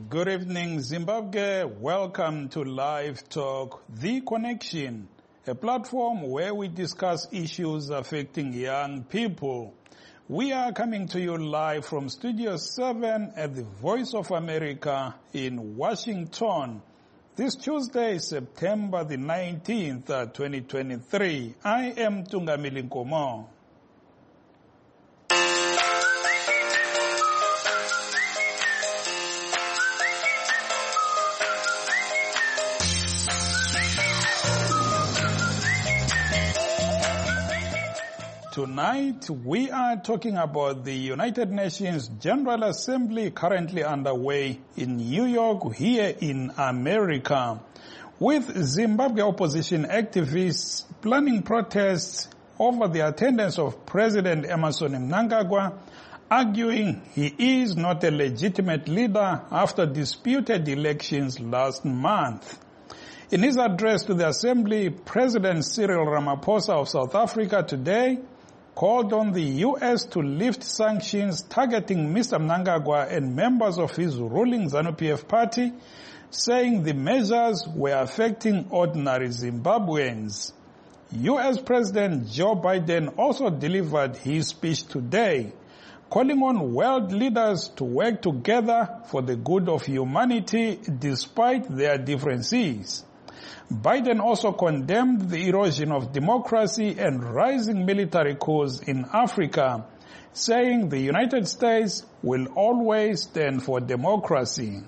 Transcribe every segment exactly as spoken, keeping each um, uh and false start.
Good evening, Zimbabwe. Welcome to Live Talk, The Connection, a platform where we discuss issues affecting young people. We are coming to you live from Studio seven at the Voice of America in Washington. This Tuesday, September the nineteenth, twenty twenty-three. I am Tungamili Nkomo. Tonight, we are talking about the United Nations General Assembly currently underway in New York, here in America, with Zimbabwe opposition activists planning protests over the attendance of President Emmerson Mnangagwa, arguing he is not a legitimate leader after disputed elections last month. In his address to the Assembly, President Cyril Ramaphosa of South Africa today called on the U S to lift sanctions targeting Mister Mnangagwa and members of his ruling ZANU-P F party, saying the measures were affecting ordinary Zimbabweans. U S President Joe Biden also delivered his speech today, calling on world leaders to work together for the good of humanity despite their differences. Biden also condemned the erosion of democracy and rising military coups in Africa, saying the United States will always stand for democracy.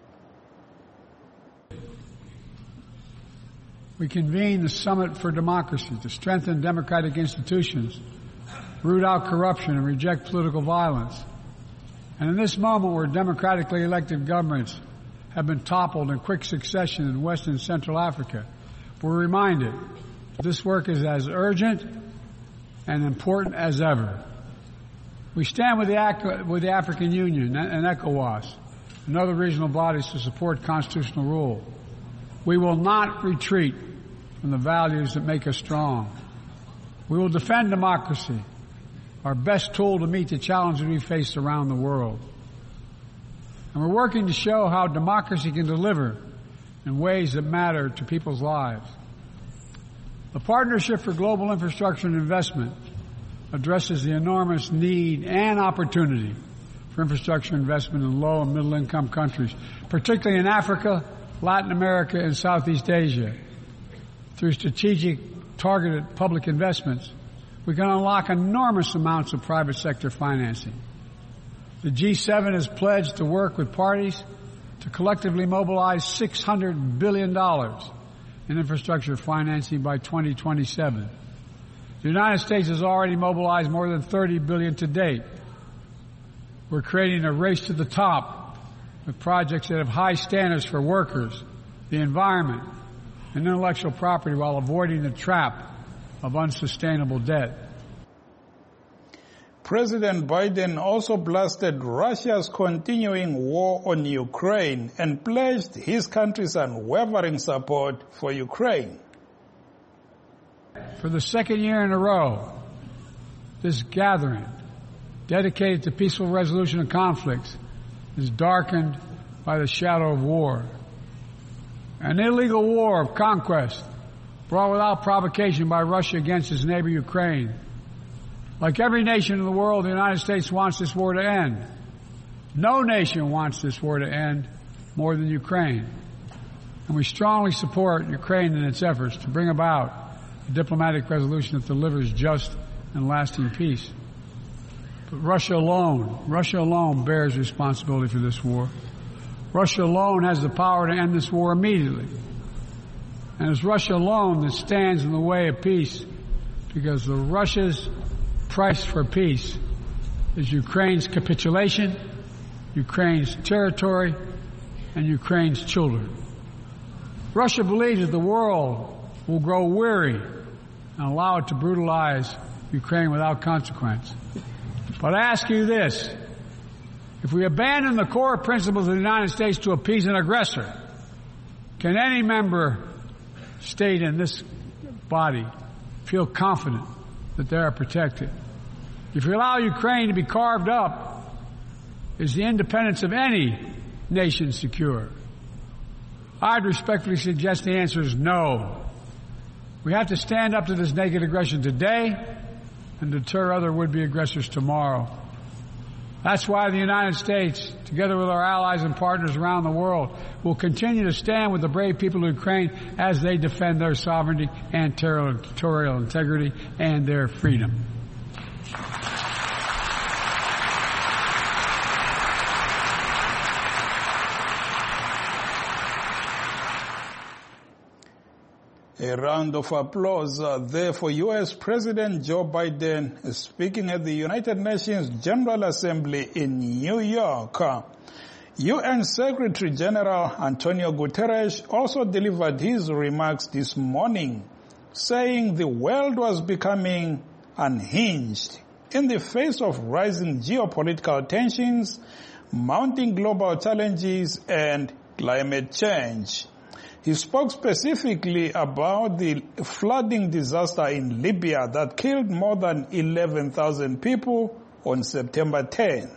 We convene the Summit for Democracy to strengthen democratic institutions, root out corruption, and reject political violence. And in this moment where democratically elected governments have been toppled in quick succession in West and Central Africa, we're reminded this work is as urgent and important as ever. We stand with the, with the African Union and ECOWAS and other regional bodies to support constitutional rule. We will not retreat from the values that make us strong. We will defend democracy, our best tool to meet the challenges we face around the world. And we're working to show how democracy can deliver in ways that matter to people's lives. The Partnership for Global Infrastructure and Investment addresses the enormous need and opportunity for infrastructure investment in low and middle income countries, particularly in Africa, Latin America, and Southeast Asia. Through strategic, targeted public investments, we can unlock enormous amounts of private sector financing. The G seven has pledged to work with parties to collectively mobilize six hundred billion dollars in infrastructure financing by twenty twenty-seven. The United States has already mobilized more than thirty billion dollars to date. We're creating a race to the top with projects that have high standards for workers, the environment, and intellectual property while avoiding the trap of unsustainable debt. President Biden also blasted Russia's continuing war on Ukraine and pledged his country's unwavering support for Ukraine. For the second year in a row, this gathering, dedicated to peaceful resolution of conflicts, is darkened by the shadow of war. An illegal war of conquest brought without provocation by Russia against its neighbor Ukraine. Like every nation in the world, the United States wants this war to end. No nation wants this war to end more than Ukraine. And we strongly support Ukraine in its efforts to bring about a diplomatic resolution that delivers just and lasting peace. But Russia alone, Russia alone bears responsibility for this war. Russia alone has the power to end this war immediately. And it's Russia alone that stands in the way of peace, because the Russia's price for peace is Ukraine's capitulation, Ukraine's territory, and Ukraine's children. Russia believes that the world will grow weary and allow it to brutalize Ukraine without consequence. But I ask you this: if we abandon the core principles of the United States to appease an aggressor, can any member state in this body feel confident that they are protected? If we allow Ukraine to be carved up, is the independence of any nation secure? I'd respectfully suggest the answer is no. We have to stand up to this naked aggression today and deter other would-be aggressors tomorrow. That's why the United States, together with our allies and partners around the world, will continue to stand with the brave people of Ukraine as they defend their sovereignty and territorial integrity and their freedom. A round of applause uh, there for U S President Joe Biden uh, speaking at the United Nations General Assembly in New York. Uh, U N Secretary General Antonio Guterres also delivered his remarks this morning, saying the world was becoming unhinged in the face of rising geopolitical tensions, mounting global challenges, and climate change. He spoke specifically about the flooding disaster in Libya that killed more than eleven thousand people on September tenth.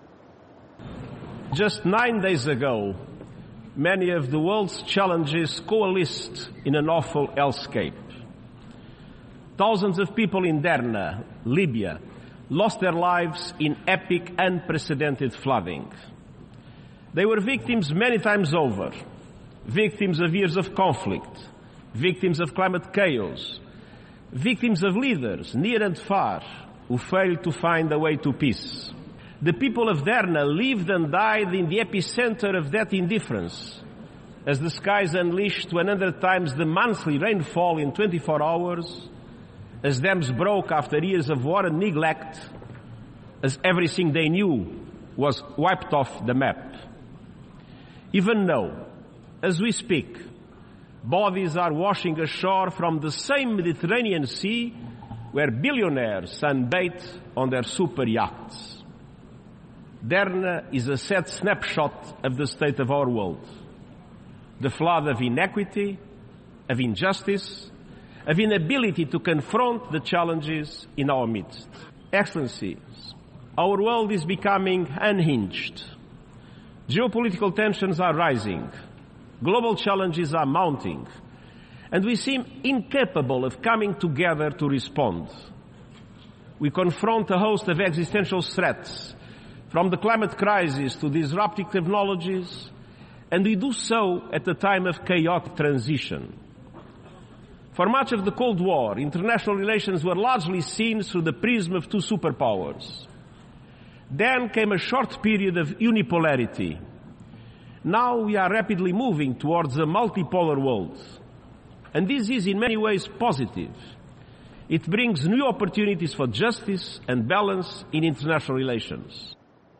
Just nine days ago, many of the world's challenges coalesced in an awful hellscape. Thousands of people in Derna, Libya, lost their lives in epic, unprecedented flooding. They were victims many times over. Victims of years of conflict, victims of climate chaos, victims of leaders near and far who failed to find a way to peace. The people of Derna lived and died in the epicenter of that indifference, as the skies unleashed one hundred times the monthly rainfall in twenty-four hours, as dams broke after years of war and neglect, as everything they knew was wiped off the map. Even now, as we speak, bodies are washing ashore from the same Mediterranean Sea where billionaires sunbathe on their super yachts. Derna is a sad snapshot of the state of our world. The flood of inequity, of injustice, of inability to confront the challenges in our midst. Excellencies, our world is becoming unhinged. Geopolitical tensions are rising. Global challenges are mounting, and we seem incapable of coming together to respond. We confront a host of existential threats, from the climate crisis to disruptive technologies, and we do so at a time of chaotic transition. For much of the Cold War, international relations were largely seen through the prism of two superpowers. Then came a short period of unipolarity. Now we are rapidly moving towards a multipolar world. And this is in many ways positive. It brings new opportunities for justice and balance in international relations.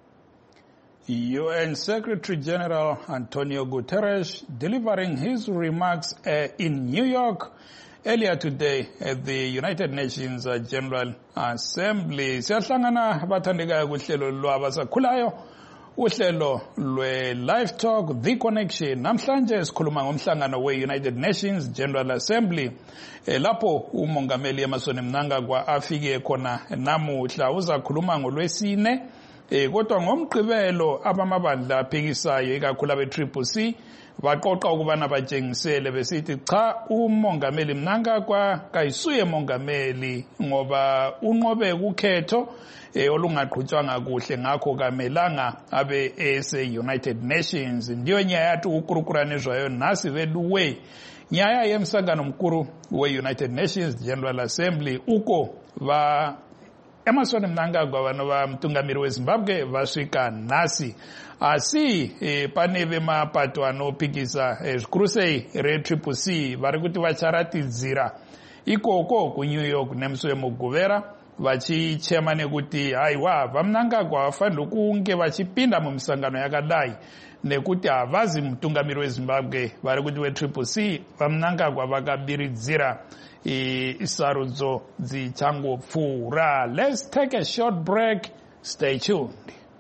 U N Secretary General Antonio Guterres delivering his remarks uh, in New York earlier today at the United Nations uh, General Assembly. Siyahlangana bathandekayo kuhlelo lwabasakhulayo. Uhlelo lwe Live Talk, The Connection. Namhlanje sikhuluma ngomhlangano we-United Nations General Assembly. E, lapho umongameli Emmerson Mnangagwa afike khona namuhla uzakhuluma ngolwesine. E, kodwa ngomgqibelo abamabandla aphikisayo ikakhulu abe-Triple C baqoqa ukubana batshengisele besithi cha umongameli Mnangagwa kayisuye mongameli ngoba unqobe ukhetho e olungaqhutshwanga kuhle ngakho kamelanga abe ese United Nations. Ndiyo nyaya yathi ukukurukuranezwayo nasi veduwe nyaya yemsangano mkuru we United Nations General Assembly uko va Emmerson Mnangagwa vano va mtungamiri weZimbabwe vasvika nasi asi e, pane vemapato anophikisa e, zvikuru sei re-Triple C vari kuti vacharatidzira ikoko kuNew York nemusi wemuguvera vachichema nekuti haiwa vaMnangagwa vafanira kunge vachipinda mumisangano yakadai nekuti havazi mutungamiri weZimbabwe vari kuti we-Triple C vaMnangagwa vakabiridzira isarudzo dzichangopfuura. Let's take a short break. Stay tuned.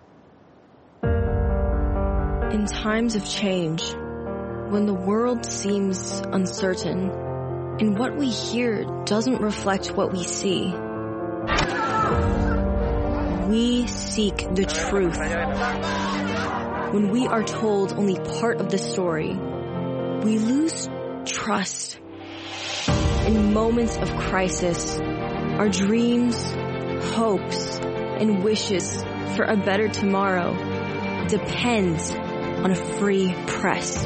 In times of change, when the world seems uncertain and what we hear doesn't reflect what we see, we seek the truth. when we are told only part of the story, we lose trust. In moments of crisis, our dreams, hopes, and wishes for a better tomorrow depends on a free press.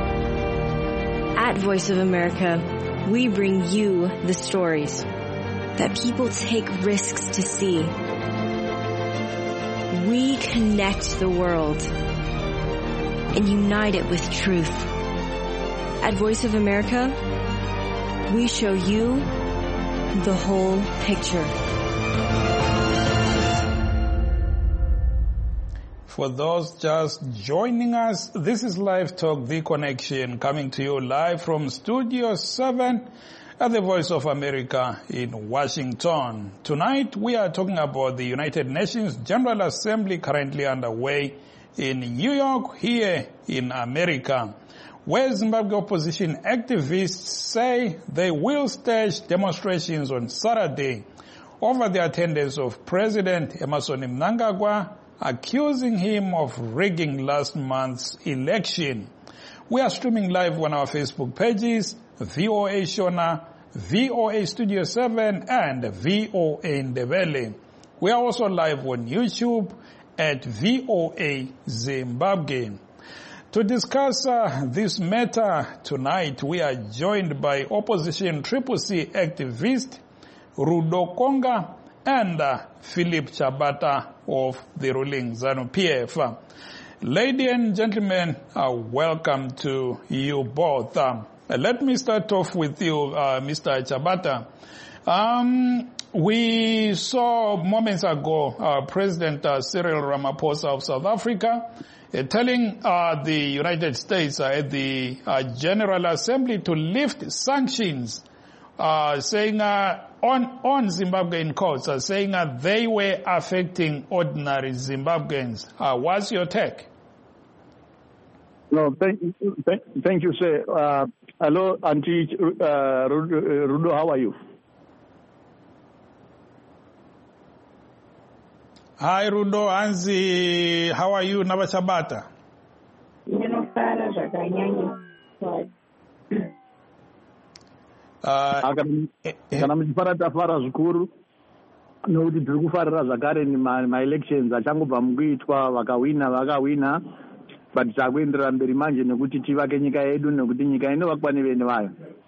At Voice of America, we bring you the stories that people take risks to see. We connect the world and unite it with truth. At Voice of America, we show you the whole picture. For those just joining us, this is Live Talk, The Connection, coming to you live from Studio seven at the Voice of America in Washington. Tonight, we are talking about the United Nations General Assembly currently underway in New York, here in America, where Zimbabwe opposition activists say they will stage demonstrations on Saturday over the attendance of President Emmerson Mnangagwa, accusing him of rigging last month's election. We are streaming live on our Facebook pages, V O A Shona, V O A Studio seven, and V O A Ndebele. We are also live on YouTube at V O A Zimbabwe. To discuss uh, this matter tonight, we are joined by opposition Triple C activist Rudo Konga and uh, Philip Chabata of the ruling ZANU-P F. Ladies and gentlemen, uh, welcome to you both. Um, let me start off with you, uh, Mister Chabata. Um, we saw moments ago uh, President uh, Cyril Ramaphosa of South Africa uh, telling uh, the United States uh, at the uh, General Assembly to lift sanctions, uh, saying uh, on on Zimbabwean courts, uh, saying uh, they were affecting ordinary Zimbabweans. Uh, what's your take? No, thank, thank, thank you, sir. Uh, hello, Auntie uh, Rudo, how are you? Hi, Rudo, Anzi, how are you, Nabachabata? Kana muchifara tafara zvikuru nokuti tiri kufarira zvakare maelections achangobva mukuitwa, vakawina vakawina, but takuenderera mberi manje nekuti tivake nyika yedu, nekuti nyika inovakwa nevene vayo.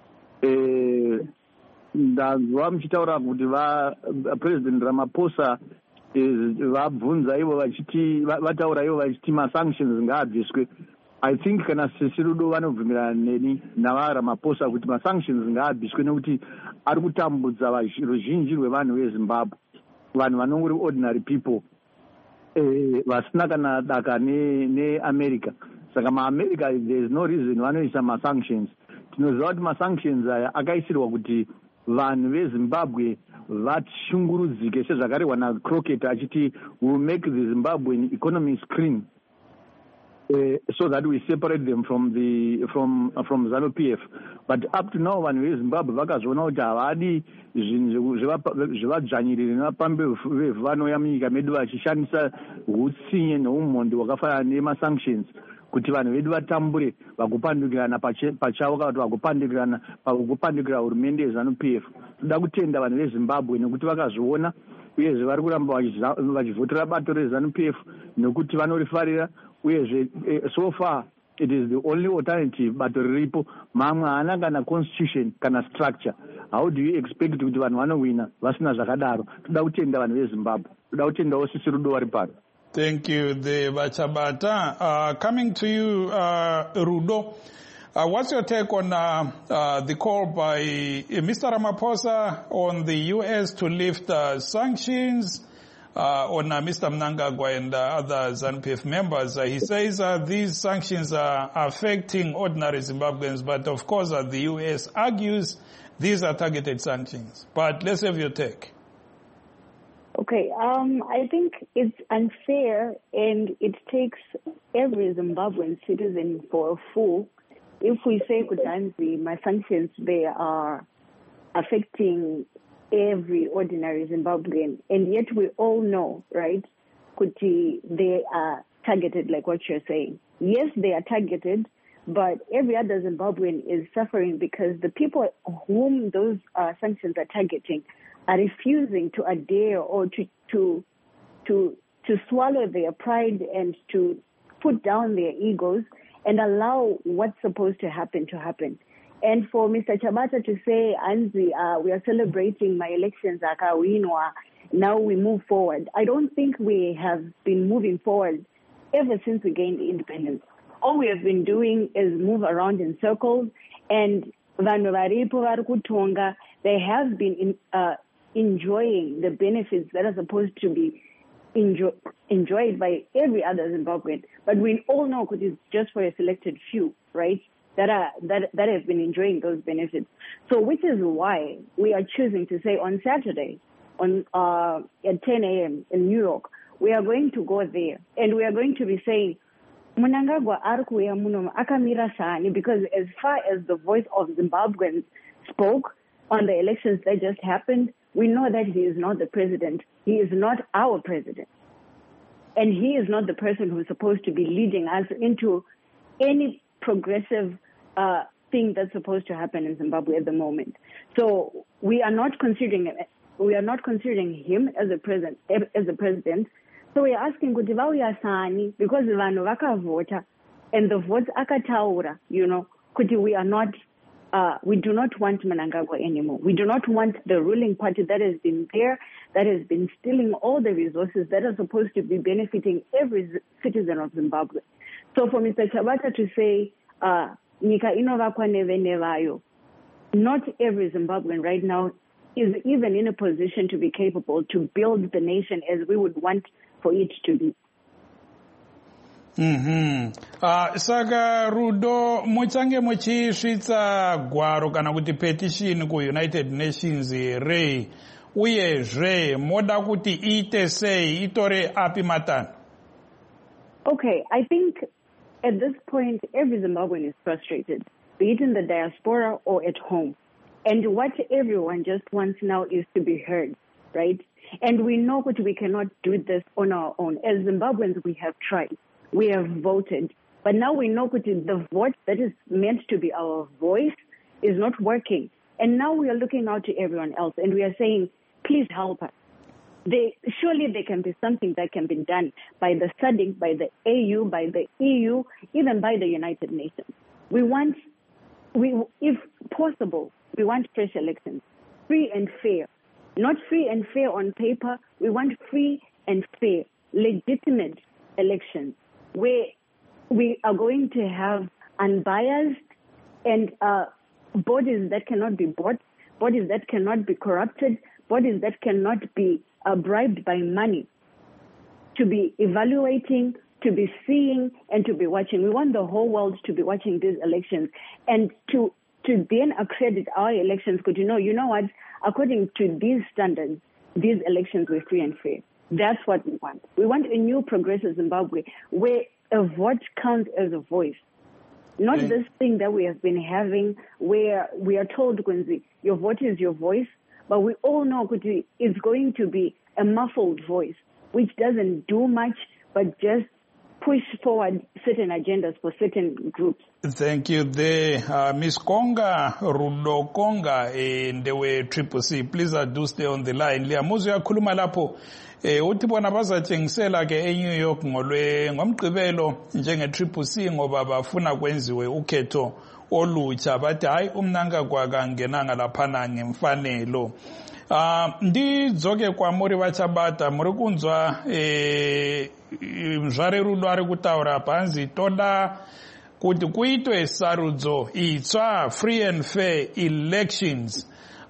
Ndanzwa muchitaura kuti President Ramaphosa vabvunza ivo vachiti vataura ivo vachiti masanctions ngaabviswe. I think kana sisi Rudo vanobvumirana neni navaRamaphosa kuti masanctions ngaabviswe nekuti ari kutambudza ruzhinji rwevanhu veZimbabwe, vanhu vanongori ordinary people vasina kana daka neAmerica. Saka maAmerica there is no reason vanoisa masanctions. Tinoziva kuti masanctions aya akaisirwa kuti vanhu veZimbabwe vashungurudzike, sezvakarehwa naCrockett achiti we will make the Zimbabwean economy screen. Uh, so that we separate them from the from uh, from ZANU-P F. But up to now, vanhu veZimbabwe vakazoona kuti havadi zvinhu zvevadzvanyiriri nevapambi vevanoya munyika medu vachishandisa hutsinye neumhondi hwakafanana nemasanctions kuti vanhu vedu vatambure vakupandukirana pachavo kana kuti vakupandukirana pakupandukira hurumende yeZANU-P F. Toda kutenda vanhu veZimbabwe nekuti vakazviona uyezve vari kuramba vachivhotera bato reZANU-P F nekuti vanorifarira. So far, it is the only alternative, but riripo mamwe haana kana constitution kana structure. How do you expect kuti vanhu vanowina vasina zvakadaro? Toda kutenda vanhu veZimbabwe, toda kutendawo sisi Rudo vari pano. Thank you, the Bachabata. Uh, coming to you, uh, Rudo, uh, what's your take on uh, uh, the call by uh, Mister Ramaphosa on the U S to lift uh, sanctions Uh, on uh, Mister Mnangagwa and uh, other ZANU-P F members? Uh, he says uh, these sanctions are affecting ordinary Zimbabweans, but of course uh, the U S argues these are targeted sanctions. But let's have your take. Okay, um, I think it's unfair and it takes every Zimbabwean citizen for a fool if we say, Kutanzi, my sanctions, they are affecting every ordinary Zimbabwean, and yet we all know, right, kuti they are targeted like what you're saying. Yes, they are targeted, but every other Zimbabwean is suffering because the people whom those uh, sanctions are targeting are refusing to adhere or to to to to swallow their pride and to put down their egos and allow what's supposed to happen to happen. And for Mister Chabata to say, Anzi, uh, we are celebrating my elections, akawinwa, now we move forward. I don't think we have been moving forward ever since we gained independence. All we have been doing is move around in circles, and vanhu varipo vari kutonga, they have been in, uh, enjoying the benefits that are supposed to be enjoy, enjoyed by every other Zimbabwean. But we all know that it's just for a selected few, right, that are that that have been enjoying those benefits. So which is why we are choosing to say on Saturday, on uh, at ten a.m. in New York, we are going to go there, and we are going to be saying, Mnangagwa arikuya muno akamira sani, because as far as the voice of Zimbabweans spoke on the elections that just happened, we know that he is not the president. He is not our president. And he is not the person who is supposed to be leading us into any progressive uh, thing that's supposed to happen in Zimbabwe at the moment. So we are not considering we are not considering him as a president as a president. So we are asking kuti vauya sani, because vanhu vakavota and the votes akataura, you know, kuti we are not Uh, we do not want Mnangagwa anymore. We do not want the ruling party that has been there, that has been stealing all the resources that are supposed to be benefiting every citizen of Zimbabwe. So for Mister Chabata to say, Nika inovakwa nevene vayo, not every Zimbabwean right now is even in a position to be capable to build the nation as we would want for it to be. Mhm. Uh, saka Rudo muchange muchisvitsa gwaro kana kuti petition ku United Nations re uyezve moda kuti ite sei itore api matano. Okay, I think at this point every Zimbabwean is frustrated, be it in the diaspora or at home. And what everyone just wants now is to be heard, right? And we know that we cannot do this on our own. As Zimbabweans, we have tried. We have voted. But now we know that the vote that is meant to be our voice is not working. And now we are looking out to everyone else and we are saying, please help us. They, surely there can be something that can be done by the S A D C, by the A U, by the E U, even by the United Nations. We want, we, if possible, we want fresh elections, free and fair. Not free and fair on paper. We want free and fair, legitimate elections, where we are going to have unbiased and uh, bodies that cannot be bought, bodies that cannot be corrupted, bodies that cannot be uh, bribed by money, to be evaluating, to be seeing, and to be watching. We want the whole world to be watching these elections and to to then accredit our elections, because you know, you know what, according to these standards, these elections were free and fair. That's what we want. We want a new progressive Zimbabwe where a vote counts as a voice. Not yeah. this thing that we have been having where we are told, Quincy, your vote is your voice, but we all know that it's going to be a muffled voice, which doesn't do much but just push forward certain agendas for certain groups. Thank you there. Uh, Miss Konga, Rudo Konga, and they were Triple C. Please uh, do stay on the line. Liamuzu ya kuluma lapo. E, utibona baza chengisela ke e New York ngolwe ngomgqibelo njenge Triple C ngoba bafuna kwenziwe ukhetho olutsha bathi hayi uMnangagwa kangenanga laphana ngemfanelo. Uh, ndidzoke kwa muri vachabata muri kunzwa eh, zvarerudo ari kutaura panzi toda kuti kuitwe sarudzo itsva free and fair elections.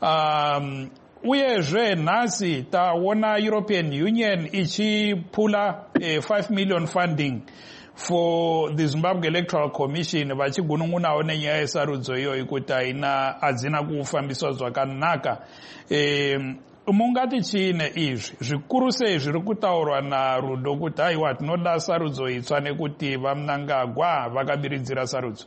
Um, uyezve nhasi taona European Union ichipula eh, five million funding for the Zimbabwe Electoral Commission vachigunungunawo nenyaya yesarudzo iyoyi kuti haina hadzina kufambiswa zvakanaka. Eh, mungati chiine izvi zvikuru sei zviri kutaurwa naRudo kuti haiwa tinoda sarudzo itsva nekuti vaMnangagwa vakabiridzira sarudzo?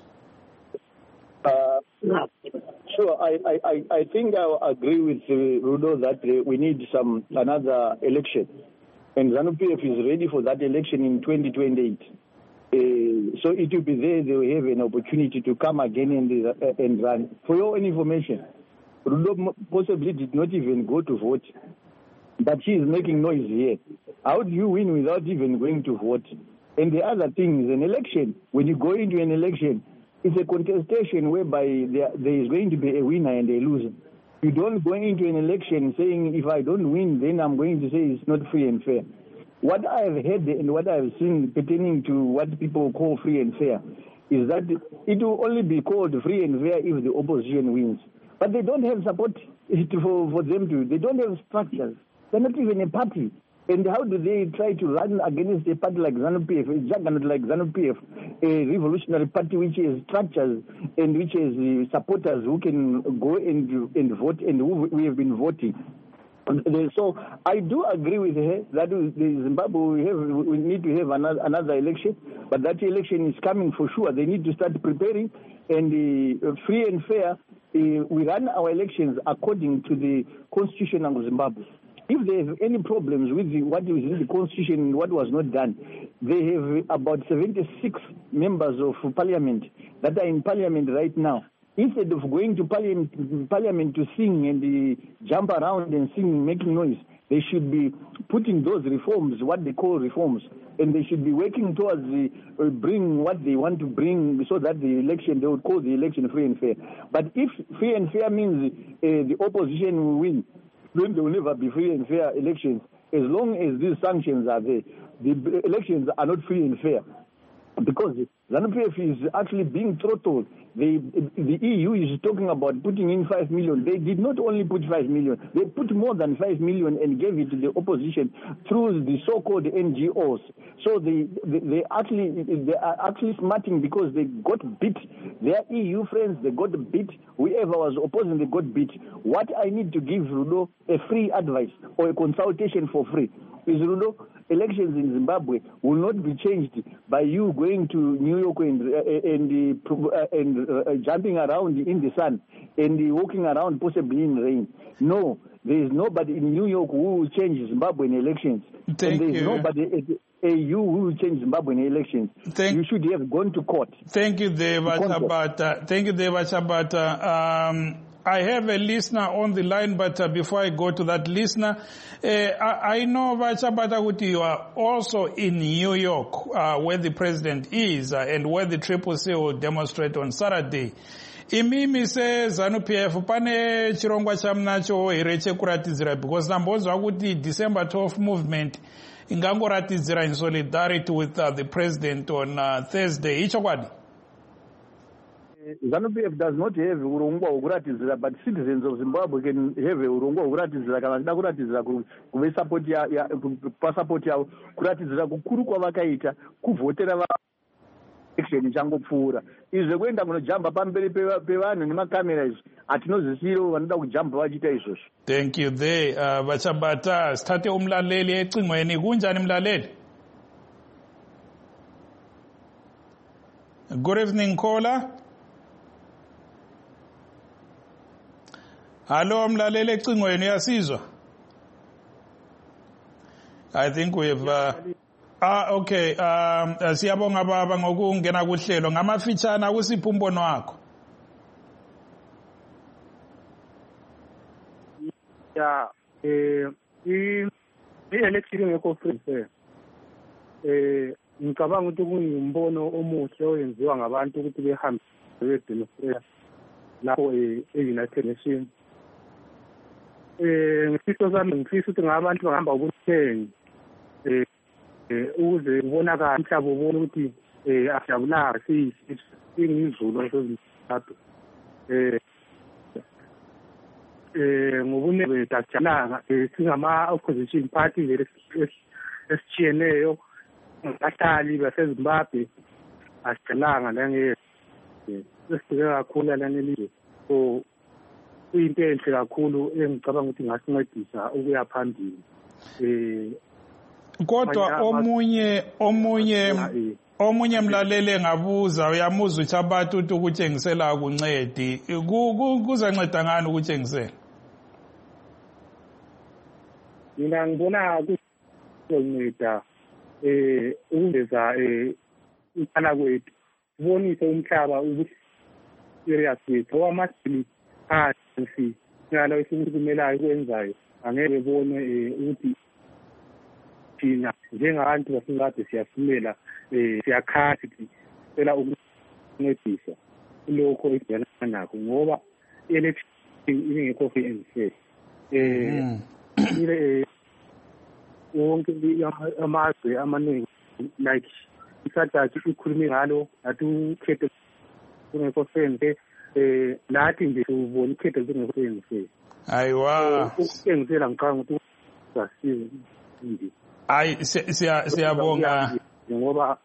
Uh, sure, I, I, I think I agree with uh, Rudo that uh, we need some another election. and ZANU-P F is ready for that election in twenty twenty-eight. Uh, so it will be there, they will have an opportunity to come again and, uh, and run. For your own information, Rudo possibly did not even go to vote, but she is making noise here. How do you win without even going to vote? And the other thing is an election. When you go into an election, it's a contestation whereby there, there is going to be a winner and a loser. You don't go into an election saying, if I don't win, then I'm going to say it's not free and fair. What I have heard and what I have seen pertaining to what people call free and fair is that it will only be called free and fair if the opposition wins. But they don't have support for, for them to. They don't have structures. They're not even a party. And how do they try to run against a party like ZANU-P F, a juggernaut like ZANU-P F, a revolutionary party which has structures and which has uh, supporters who can go and, and vote and who we have been voting? So I do agree with her that the Zimbabwe we, have, we need to have another, another election, but that election is coming for sure. They need to start preparing, and uh, free and fair, uh, we run our elections according to the Constitution of Zimbabwe. If they have any problems with the, what is in the Constitution and what was not done, they have about seventy-six members of Parliament that are in Parliament right now. Instead of going to Parliament, parliament to sing and uh, jump around and sing, making noise, they should be putting those reforms, what they call reforms, and they should be working towards the, uh, bring what they want to bring so that the election, they would call the election free and fair. But if free and fair means uh, the opposition will win, then there will never be free and fair elections. As long as these sanctions are there, the elections are not free and fair. Because ZANU-P F is actually being throttled. The, the E U is talking about putting in five million. They did not only put five million, they put more than five million and gave it to the opposition through the so-called N G Os. So they, they, they actually they are actually smarting because they got beat. Their E U friends, they got beat. Whoever was opposing, they got beat. What I need to give Rudo a free advice or a consultation for free is, Rudo, elections in Zimbabwe will not be changed by you going to New York and uh, and, uh, and uh, jumping around in the sun and walking around possibly in rain. No, there is nobody in New York who will change Zimbabwean elections. Thank and there is you. nobody at A U who will change Zimbabwean elections. Thank you should have gone to court. Thank you, Deva Chabata. Thank you, Deva Chabata. Um, I have a listener on the line, but uh, before I go to that listener, uh, I, I know, Vachabata, Kuti, you are also in New York, uh, where the president is, uh, and where the Triple C will demonstrate on Saturday. Imimi says ZANU-P F pane chirongwa chamnacho here chekuratidzira, because ndambonzwa kuti December twelfth movement ingangoratidzira in solidarity with uh, the president on uh, Thursday. Icho kwadi? ZANU-P F does not have urongwa hwekuratidzira, but citizens of Zimbabwe can have urongwa hwekuratidzira kana vachida kuratidzira kuve support ya, ya passport yavo, kuratidzira kukuru kwavakaita kuvhotera va election ichangopfuura. Izvi zvekuenda kunojamba pamberi pevanhu nemakamera izvi hatinozvisiro vanoda kujamba vachiita izvozvo. Thank you there. Uh, Vachabata, sithathe umlaleli ecingweni. Kunjani mlaleli? Good evening, caller. Hello, mlaleli ecingweni, uyasizwa? I think we have uh, ah okay um siyabonga baba ngokungena kuhlelo ngamafitshana kusipho umbono wakho. Ya eh i election ngekho free fair. Eh ngicabanga ukuthi kuyimbono omuhle oyenziwa ngabantu ukuthi behambe bedemonstrate lapho e-United Nations. Eh ngifisa sami ngifisa ukuthi ngabantu bahamba ukuthenga eh ukuze kubonakala umhlaba ubone ukuthi eh asiyabulanga siyizulu sezithathu eh eh ngobune betajalanga singama opposition party esitshiyeneyo ahlali baseZimbabwe asijalanga lange sesike kakhulu lanelizwe so kuyinto enhle kakhulu engicabanga ukuthi ngasincedisa ukuya phambili eh kodwa omunye omunye omunye mlalele ngabuza uyamuza uThabata ukuthi ukutshengisela akuncedi kuzanceda ngani ukutshengisela? Mina ngibona ukunceda eh ukuveza eh ikhala kwethu ubonise umhlaba ukuthi serious wethu owamasili phansi ngalo esimkumelayo kwenzayo angeke bone ukuthi thina njengabantu basingade siyafumela eh siyakhathi phela ukuncedisa lokho idela nakho ngoba election ingekho fair eh ile wonke amazwe amaningi like isadathi ikhulume ngalo athi ukhethe kungekho fair eh nathi nje ubona ukhethe kungekho fair ayiwa ukusengizela ngicanga ukuthi sasize nje ayi siyabonga ngoba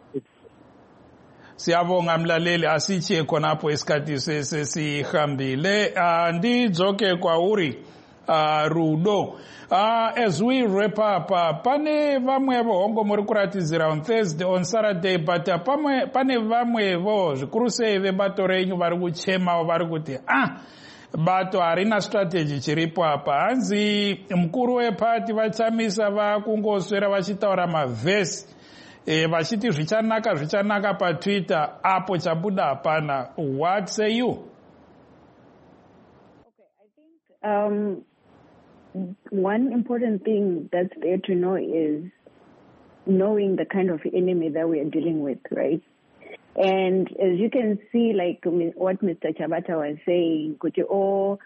siyabonga mlaleli asithi khonapho isikhathi sesihambile andidzoke kwauri uh, Rudo uh, as we wrap up uh, pane vamwevo hongo muri kuratizira on Thursday on Saturday but uh, pamwe pane vamwevo zvikuru sei vebato renyu vari kuchema vari kuti ah bato harina strategy chiripo apa hanzi mukuru wepati vachamisa vakungoswera vachitaura mavhesi e, vachiti zvichanaka zvichanaka paTwitter apo chabuda hapana. What say you? Okay, I think um, one important thing that's there to know is knowing the kind of enemy that we are dealing with, right? And as you can see, like what Mister Chabata was saying, kuti o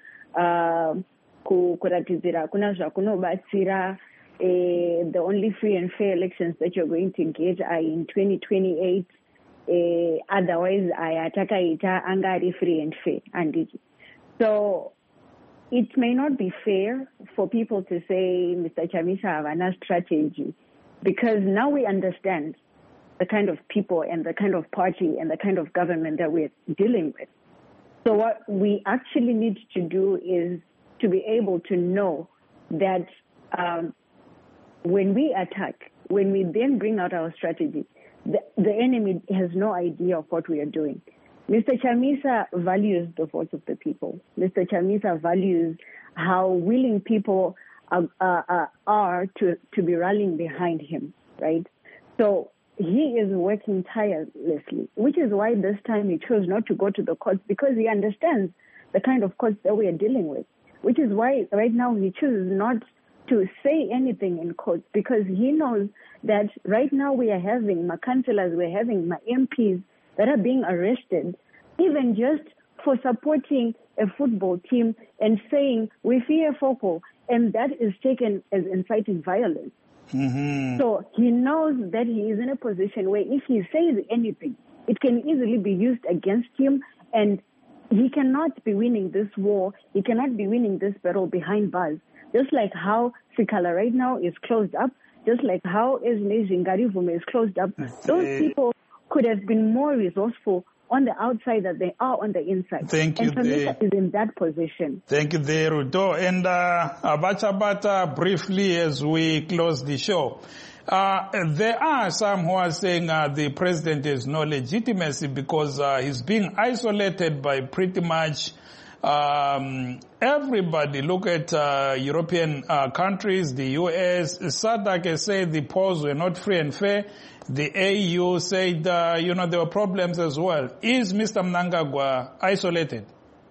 kuratizira kuna zvakunobatsira the only free and fair elections that you're going to get are in twenty twenty-eight. Uh, otherwise, ayatakaita angari free and fair. And so it may not be fair for people to say Mister Chamisa have a strategy, because now we understand the kind of people and the kind of party and the kind of government that we're dealing with. So what we actually need to do is to be able to know that um, when we attack, when we then bring out our strategy, the, the enemy has no idea of what we are doing. Mister Chamisa values the voice of the people. Mister Chamisa values how willing people are, uh, are to, to be rallying behind him, right? So he is working tirelessly, which is why this time he chose not to go to the courts, because he understands the kind of courts that we are dealing with, which is why right now he chooses not to say anything in court, because he knows that right now we are having my councillors, we're having my M Ps that are being arrested, even just for supporting a football team and saying, we fear Foko, and that is taken as inciting violence. Mm-hmm. So he knows that he is in a position where if he says anything, it can easily be used against him, and he cannot be winning this war. He cannot be winning this battle behind bars. Just like how Sikala right now is closed up, just like how Esme Zingarivume is closed up, those people could have been more resourceful on the outside than they are on the inside. Thank you. And Chamisa is in that position. Thank you there, Rudo. And uh, Abachabata, briefly as we close the show. Uh, there are some who are saying uh, the president has no legitimacy because uh, he's being isolated by pretty much um, everybody. Look at uh, European uh, countries, the U S. SADC has said the polls were not free and fair. The A U said, uh, you know, there were problems as well. Is Mister Mnangagwa isolated?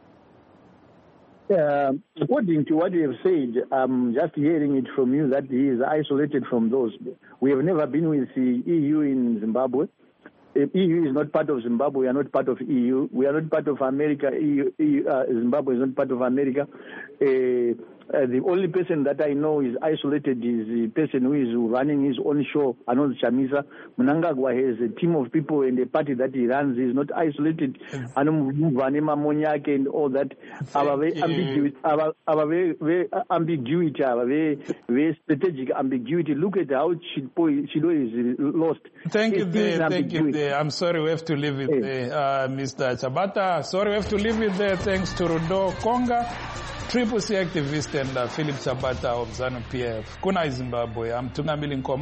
Uh, according to what you have said, I'm just hearing it from you that he is isolated from those. We have never been with the E U in Zimbabwe. The E U is not part of Zimbabwe. We are not part of E U. We are not part of America. E U, E U, uh, Zimbabwe is not part of America. Uh, Uh, the only person that I know is isolated is the person who is running his own show, Arnold Chamisa. Mnangagwa has a team of people in the party that he runs. He's not isolated. Anumvanema Monyake and all that. Our very ambiguity, our, our very, very ambiguity, our very, very strategic ambiguity. Look at how Chido is lost. Thank you there, thank you there. I'm sorry we have to leave it yeah. there, uh, Mister Chabata. Sorry we have to leave it there. Thanks to Rudo Konga, Triple C activist, and uh, Philip Chabata of ZANU P F. Kuna Zimbabwe. I'm Tungamili Nkomo.